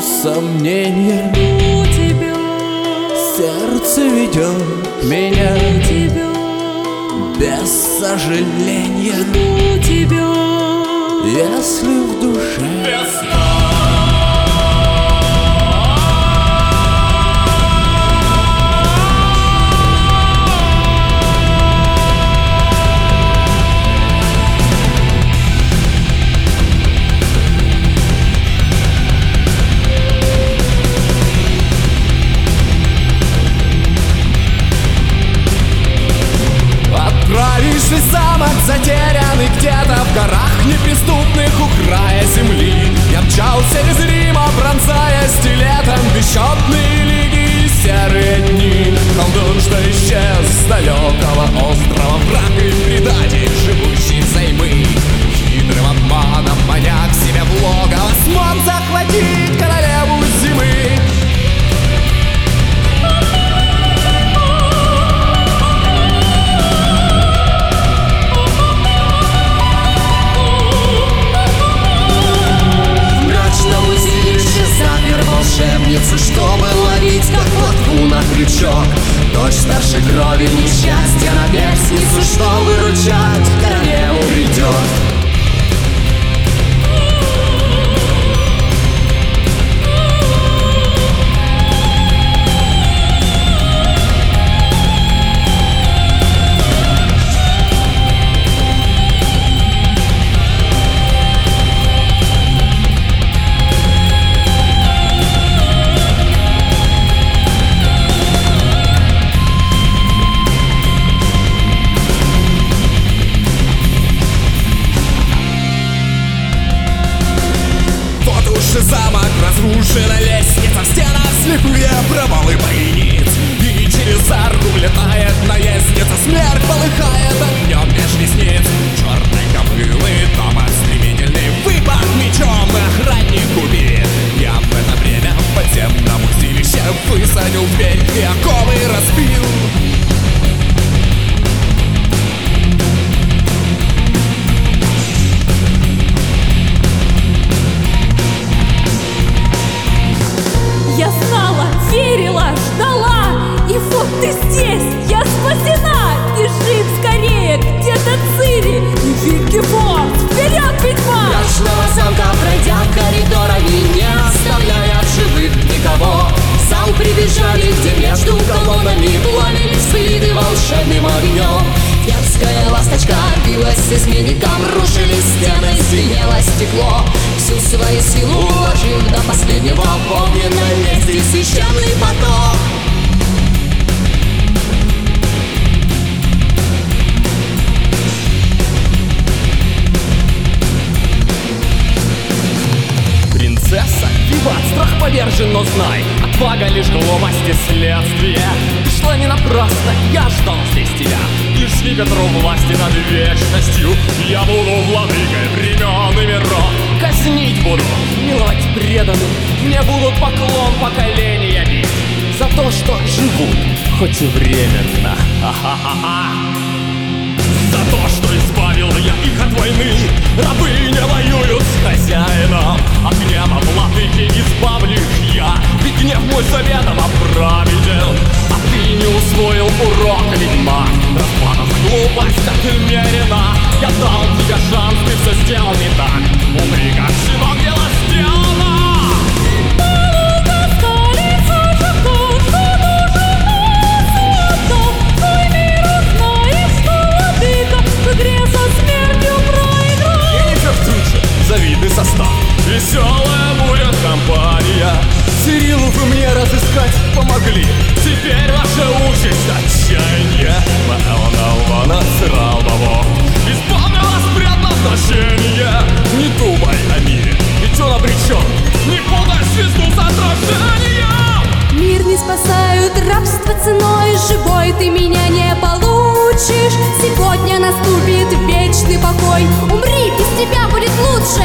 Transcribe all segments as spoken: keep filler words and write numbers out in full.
сомнения. У тебя Сердце ведет меня у тебя без сожаления, у тебя если в душе Весна. Отправишься в замок, затерянный где-то в горах неприступных у края земли. Я мчался незримо, пронзая стилетом бесчетные лиги и серые дни. Колдун, что исчез с далекого острова, враг и предатель, живущий взаймы. Хитрым обманом маня к себе в логово, смог захватить королеву зимы. Волшебницу, чтобы ловить, как плотву на крючок. Дождь старшей крови, несчастье на перстницу, что выручать королеву придет. Замок, разрушена лестница, в стенах слепые провалы бойниц. И через арку влетает наездница, смерть полыхает огнем меж ресниц. Черной кобылы дома стремительный выпад мечом, и охранник убит. Я в это время в подземном узилище высадил дверь и оковы разбил. Я знала, верила, ждала, и вот ты здесь, я спасена. Бежим скорее, где-то Цири и Вильгефорд, вперед, ведьма! Мрачного замка, пройдя коридорами, не оставляя в живых никого, в зал прибежали, где между колоннами пламенились плиты волшебным огнем. Дерзкая ласточка билась с изменником, рушились стены, звенело стекло. Всю свою силу вложив до последнего в огненной лести священный поток. Принцесса, виват, страх повержен, но знай, отвага лишь глупости следствие. Ты шла не напрасно, я ждал здесь тебя. Лишь ветру власти над вечностью. Я буду владыкой времен и миров. Казнить буду, миловать преданным. Мне будут поклон поколения бить за то, что живут, хоть и временно. Ха-ха-ха-ха. За то, что избавил я их от войны. Рабы не воюют с хозяином. От гнева владыки избавлюсь я. Ведь гнев мой заветом оправден. А ты не усвоил урок, ведьма. Расплата за глупость отмерена. Я дал тебе шанс, ты все сделал не так. Умри, как щенок, дело сделано. Завидный состав, Веселая будет компания. Цирилу вы мне разыскать помогли. Теперь ваша участь отчаяние. Вона срал бабок, Исполнил вас предназначение. не думай о мире, ведь он обречен. Не путай звезду с отражением. Мир не спасают, рабство ценой живой ты меня не получишь. Сегодня наступит вечный покой. Умри, без тебя будет лучше.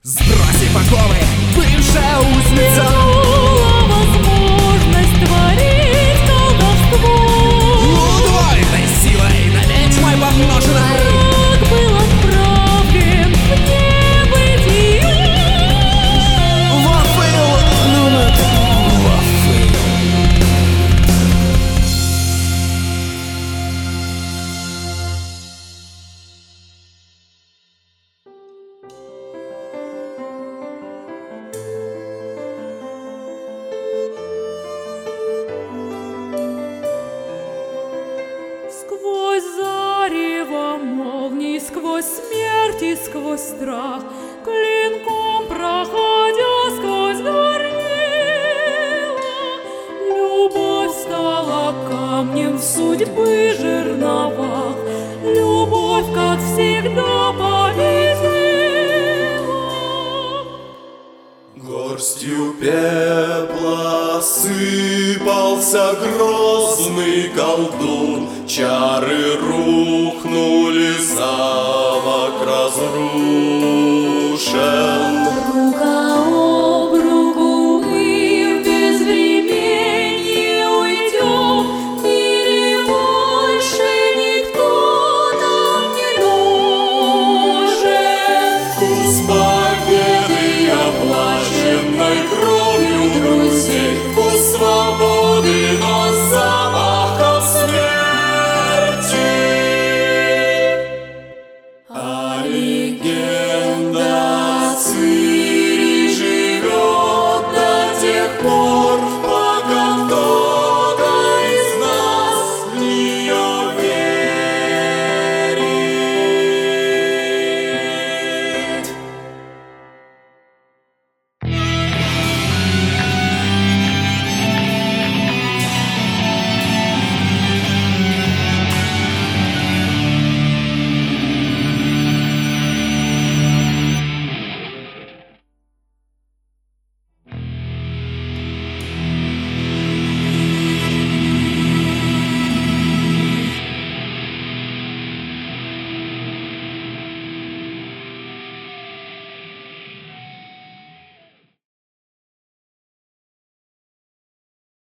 Сбросив оковы, бывшая узница, Вернула возможность творить колдовство. удвоенной силой на ведьмой помноженной. Враг был отправлен в небытие. Вафыл, ну это вафыл. Сквозь зарево молний, сквозь смерть и сквозь страх, клинком проходя сквозь горнила, любовь стала камнем в судьбы жерновах, любовь, как всегда, победила. Горстью пепла сыпался грозный колдун, чары рухнули, замок разрушен.